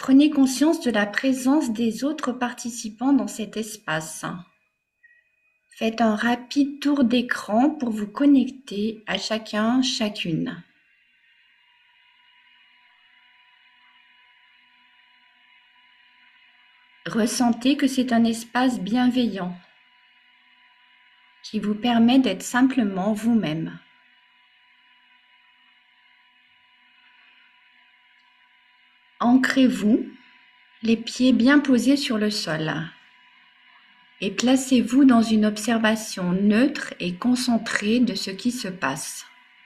Prenez conscience de la présence des autres participants dans cet espace. Faites un rapide tour d'écran pour vous connecter à chacun, chacune. Ressentez que c'est un espace bienveillant qui vous permet d'être simplement vous-même. Ancrez-vous, les pieds bien posés sur le sol, et placez-vous dans une observation neutre et concentrée de ce qui se passe.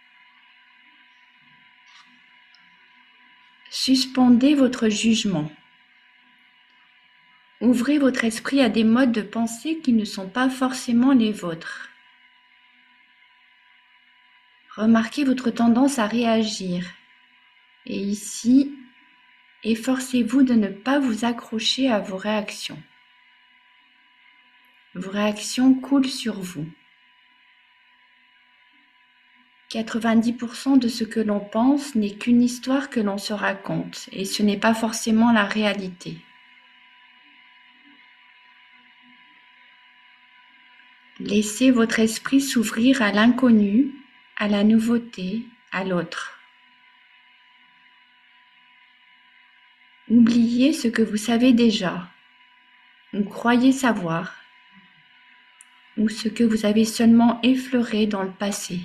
Suspendez votre jugement. Ouvrez votre esprit à des modes de pensée qui ne sont pas forcément les vôtres. Remarquez votre tendance à réagir. Et ici, efforcez-vous de ne pas vous accrocher à vos réactions. Vos réactions coulent sur vous. 90% de ce que l'on pense n'est qu'une histoire que l'on se raconte, et ce n'est pas forcément la réalité. Laissez votre esprit s'ouvrir à l'inconnu, à la nouveauté, à l'autre. Oubliez ce que vous savez déjà, ou croyez savoir, ou ce que vous avez seulement effleuré dans le passé.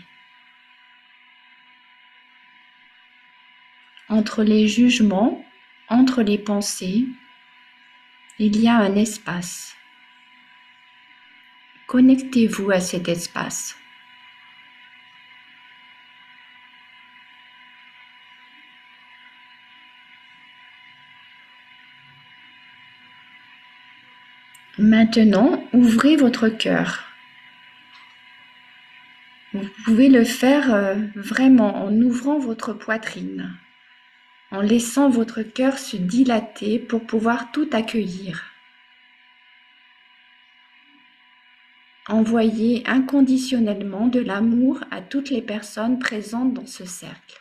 Entre les jugements, entre les pensées, il y a un espace. Connectez-vous à cet espace. Maintenant, ouvrez votre cœur. Vous pouvez le faire vraiment en ouvrant votre poitrine, en laissant votre cœur se dilater pour pouvoir tout accueillir. Envoyez inconditionnellement de l'amour à toutes les personnes présentes dans ce cercle.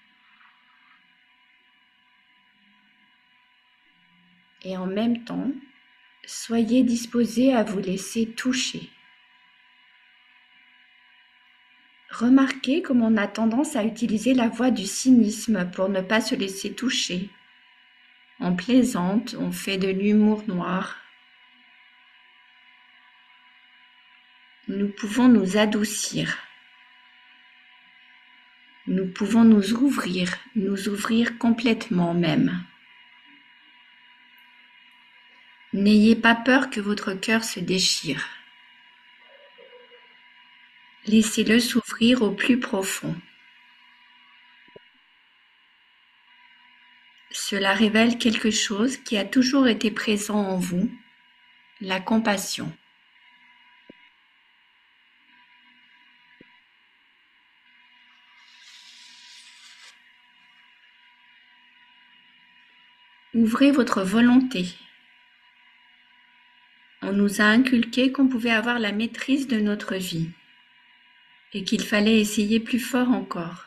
Et en même temps, soyez disposés à vous laisser toucher. Remarquez comme on a tendance à utiliser la voie du cynisme pour ne pas se laisser toucher. On plaisante, on fait de l'humour noir. Nous pouvons nous adoucir. Nous pouvons nous ouvrir complètement même. N'ayez pas peur que votre cœur se déchire. Laissez-le s'ouvrir au plus profond. Cela révèle quelque chose qui a toujours été présent en vous, la compassion. Ouvrez votre volonté. On nous a inculqué qu'on pouvait avoir la maîtrise de notre vie et qu'il fallait essayer plus fort encore.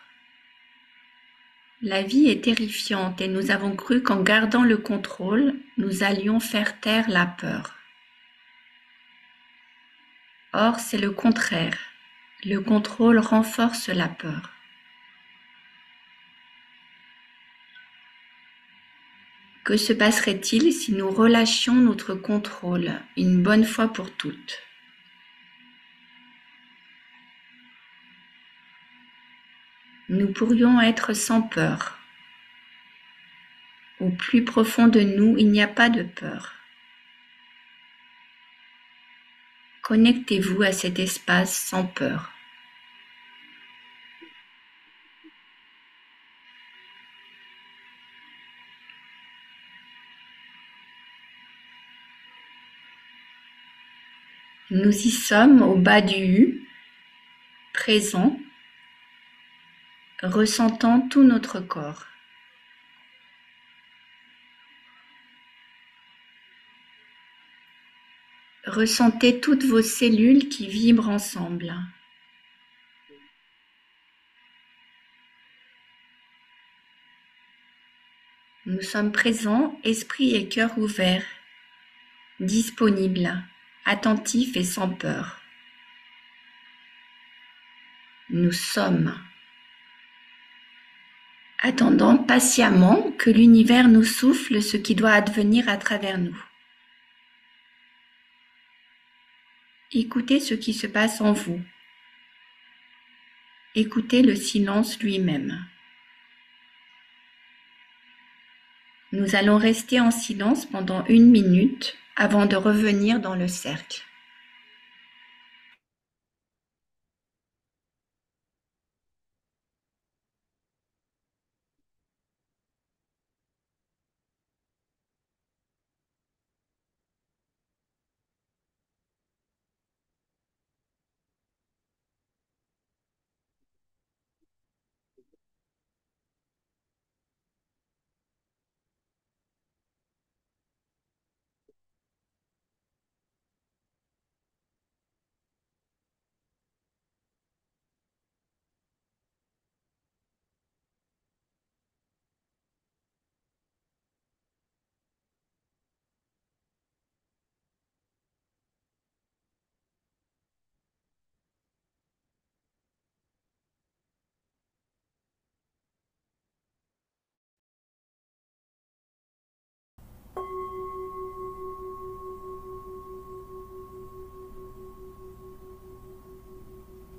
La vie est terrifiante et nous avons cru qu'en gardant le contrôle, nous allions faire taire la peur. Or, c'est le contraire. Le contrôle renforce la peur. Que se passerait-il si nous relâchions notre contrôle une bonne fois pour toutes ? Nous pourrions être sans peur. Au plus profond de nous, il n'y a pas de peur. Connectez-vous à cet espace sans peur. Nous y sommes au bas du U, présent, ressentant tout notre corps. Ressentez toutes vos cellules qui vibrent ensemble. Nous sommes présents, esprit et cœur ouverts, disponibles, attentifs et sans peur. Nous sommes, attendant patiemment que l'univers nous souffle ce qui doit advenir à travers nous. Écoutez ce qui se passe en vous. Écoutez le silence lui-même. Nous allons rester en silence pendant 1 minute avant de revenir dans le cercle.